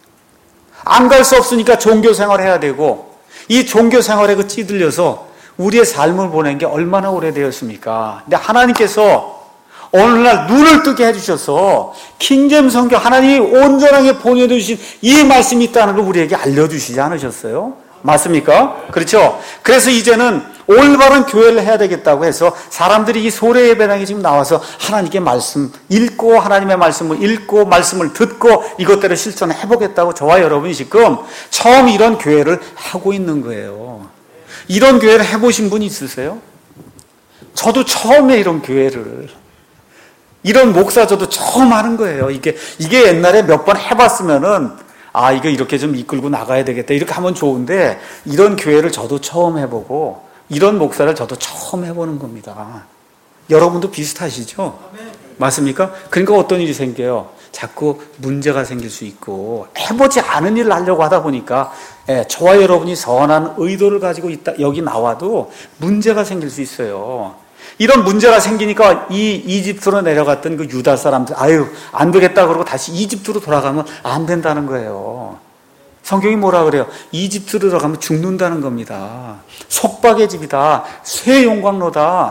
안 갈 수 없으니까 종교 생활을 해야 되고 이 종교 생활에 그 찌들려서 우리의 삶을 보낸 게 얼마나 오래되었습니까? 근데 하나님께서 오늘날 눈을 뜨게 해주셔서 킹제임스 성경 하나님이 온전하게 보내주신 이 말씀이 있다는 걸 우리에게 알려주시지 않으셨어요? 맞습니까? 그렇죠? 그래서 이제는 올바른 교회를 해야 되겠다고 해서 사람들이 이 소래 예배당에 지금 나와서 하나님께 말씀 읽고 하나님의 말씀을 읽고 말씀을 듣고 이것들을 실천해 보겠다고 저와 여러분이 지금 처음 이런 교회를 하고 있는 거예요. 이런 교회를 해보신 분 있으세요? 저도 처음에 이런 교회를 이런 목사 저도 처음 하는 거예요. 이게 옛날에 몇 번 해봤으면은 이거 이렇게 좀 이끌고 나가야 되겠다. 이렇게 하면 좋은데, 이런 교회를 저도 처음 해보고, 이런 목사를 저도 처음 해보는 겁니다. 여러분도 비슷하시죠? 맞습니까? 그러니까 어떤 일이 생겨요? 자꾸 문제가 생길 수 있고, 해보지 않은 일을 하려고 하다 보니까, 저와 여러분이 선한 의도를 가지고 여기 나와도 문제가 생길 수 있어요. 이런 문제가 생기니까 이 이집트로 내려갔던 그 유다 사람들 안 되겠다 그러고 다시 이집트로 돌아가면 안 된다는 거예요. 성경이 뭐라 그래요? 이집트로 들어가면 죽는다는 겁니다. 속박의 집이다. 쇠 용광로다.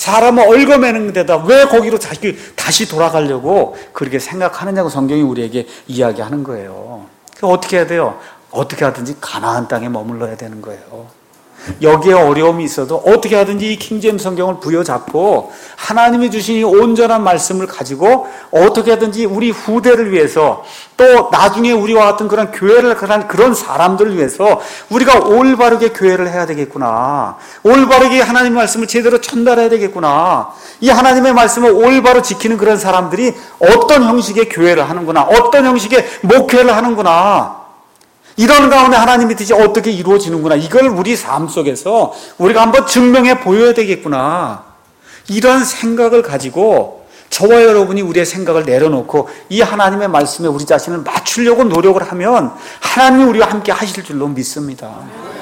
사람을 얽어매는 데다 왜 거기로 다시 돌아가려고 그렇게 생각하느냐고 성경이 우리에게 이야기하는 거예요. 어떻게 해야 돼요? 어떻게 하든지 가나안 땅에 머물러야 되는 거예요. 여기에 어려움이 있어도 어떻게 하든지 이 킹제임스 성경을 부여잡고 하나님이 주신 이 온전한 말씀을 가지고 어떻게 하든지 우리 후대를 위해서 또 나중에 우리와 같은 그런 교회를 가는 그런 사람들을 위해서 우리가 올바르게 교회를 해야 되겠구나. 올바르게 하나님의 말씀을 제대로 전달해야 되겠구나. 이 하나님의 말씀을 올바로 지키는 그런 사람들이 어떤 형식의 교회를 하는구나. 어떤 형식의 목회를 하는구나. 이런 가운데 하나님의 뜻이 어떻게 이루어지는구나. 이걸 우리 삶 속에서 우리가 한번 증명해 보여야 되겠구나. 이런 생각을 가지고 저와 여러분이 우리의 생각을 내려놓고 이 하나님의 말씀에 우리 자신을 맞추려고 노력을 하면 하나님이 우리와 함께 하실 줄로 믿습니다.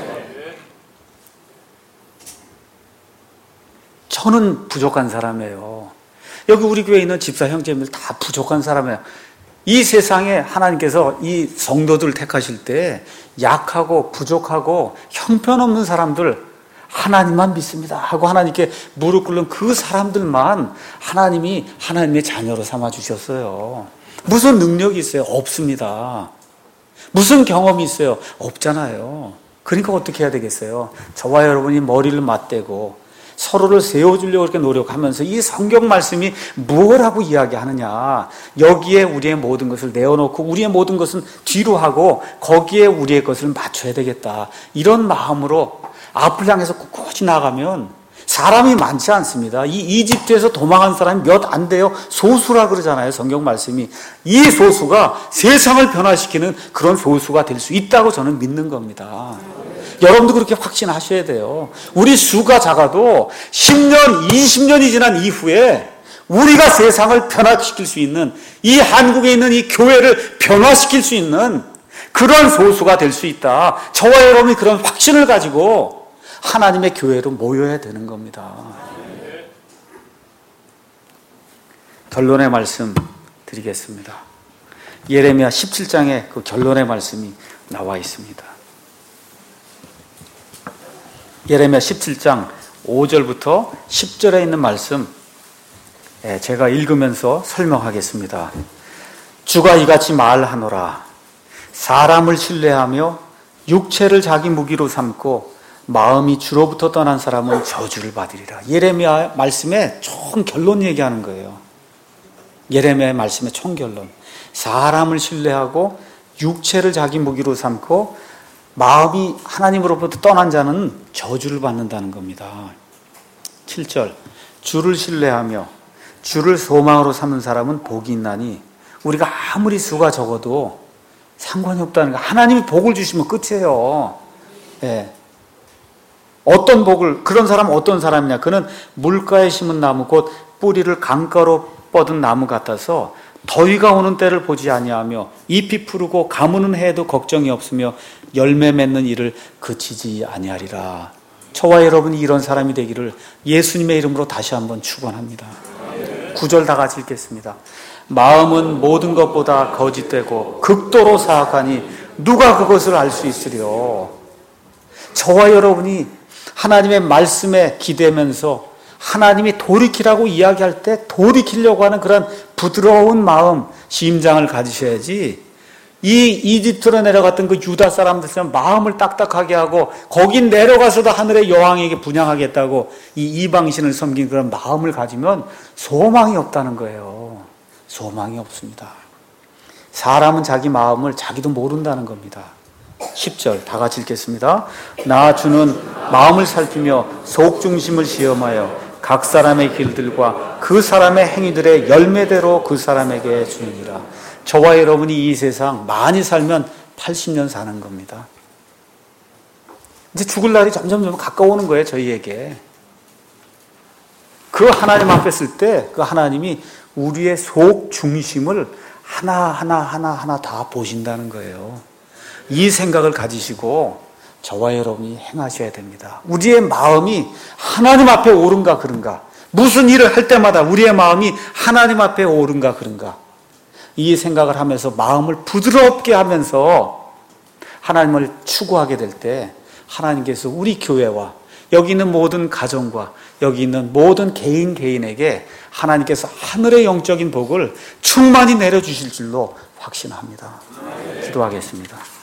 저는 부족한 사람이에요. 여기 우리 교회에 있는 집사 형제님들 다 부족한 사람이에요. 이 세상에 하나님께서 이 성도들을 택하실 때 약하고 부족하고 형편없는 사람들 하나님만 믿습니다 하고 하나님께 무릎 꿇는 그 사람들만 하나님이 하나님의 자녀로 삼아주셨어요. 무슨 능력이 있어요? 없습니다. 무슨 경험이 있어요? 없잖아요. 그러니까 어떻게 해야 되겠어요? 저와 여러분이 머리를 맞대고 서로를 세워주려고 이렇게 노력하면서 이 성경 말씀이 무엇이라고 이야기하느냐. 여기에 우리의 모든 것을 내어놓고 우리의 모든 것은 뒤로 하고 거기에 우리의 것을 맞춰야 되겠다. 이런 마음으로 앞을 향해서 꿋꿋이 나가면 사람이 많지 않습니다. 이 이집트에서 도망한 사람이 몇 안 돼요. 소수라 그러잖아요. 성경 말씀이. 이 소수가 세상을 변화시키는 그런 소수가 될 수 있다고 저는 믿는 겁니다. 여러분도 그렇게 확신하셔야 돼요. 우리 수가 작아도 10년, 20년이 지난 이후에 우리가 세상을 변화시킬 수 있는 이 한국에 있는 이 교회를 변화시킬 수 있는 그런 소수가 될 수 있다. 저와 여러분이 그런 확신을 가지고 하나님의 교회로 모여야 되는 겁니다. 결론의 말씀 드리겠습니다. 예레미야 17장에 그 결론의 말씀이 나와 있습니다. 예레미야 17장 5절부터 10절에 있는 말씀 제가 읽으면서 설명하겠습니다. 주가 이같이 말하노라. 사람을 신뢰하며 육체를 자기 무기로 삼고 마음이 주로부터 떠난 사람은 저주를 받으리라. 예레미야 말씀의 총 결론 얘기하는 거예요. 예레미야의 말씀의 총 결론. 사람을 신뢰하고 육체를 자기 무기로 삼고 마음이 하나님으로부터 떠난 자는 저주를 받는다는 겁니다. 7절. 주를 신뢰하며 주를 소망으로 삼는 사람은 복이 있나니. 우리가 아무리 수가 적어도 상관이 없다는 거. 하나님이 복을 주시면 끝이에요. 예. 어떤 복을, 그런 사람은 어떤 사람이냐. 그는 물가에 심은 나무 곧 뿌리를 강가로 뻗은 나무 같아서 더위가 오는 때를 보지 아니하며 잎이 푸르고 가무는 해도 걱정이 없으며 열매 맺는 일을 그치지 아니하리라. 저와 여러분이 이런 사람이 되기를 예수님의 이름으로 다시 한번 축원합니다. 9절 다 같이 읽겠습니다. 마음은 모든 것보다 거짓되고 극도로 사악하니 누가 그것을 알 수 있으려. 저와 여러분이 하나님의 말씀에 기대면서 하나님이 돌이키라고 이야기할 때 돌이키려고 하는 그런 부드러운 마음, 심장을 가지셔야지. 이 이집트로 내려갔던 그 유다 사람들처럼 마음을 딱딱하게 하고 거긴 내려가서도 하늘의 여왕에게 분향하겠다고 이 이방신을 섬긴 그런 마음을 가지면 소망이 없다는 거예요. 소망이 없습니다. 사람은 자기 마음을 자기도 모른다는 겁니다. 10절 다 같이 읽겠습니다. 나 주는 마음을 살피며 속중심을 시험하여 각 사람의 길들과 그 사람의 행위들의 열매대로 그 사람에게 주느니라. 저와 여러분이 이 세상 많이 살면 80년 사는 겁니다. 이제 죽을 날이 점점 가까워오는 거예요, 저희에게. 그 하나님 앞에 쓸 때 그 하나님이 우리의 속 중심을 하나 다 보신다는 거예요. 이 생각을 가지시고 저와 여러분이 행하셔야 됩니다. 우리의 마음이 하나님 앞에 옳은가 그런가, 무슨 일을 할 때마다 우리의 마음이 하나님 앞에 옳은가 그런가, 이 생각을 하면서 마음을 부드럽게 하면서 하나님을 추구하게 될 때 하나님께서 우리 교회와 여기 있는 모든 가정과 여기 있는 모든 개인에게 하나님께서 하늘의 영적인 복을 충만히 내려주실 줄로 확신합니다. 기도하겠습니다.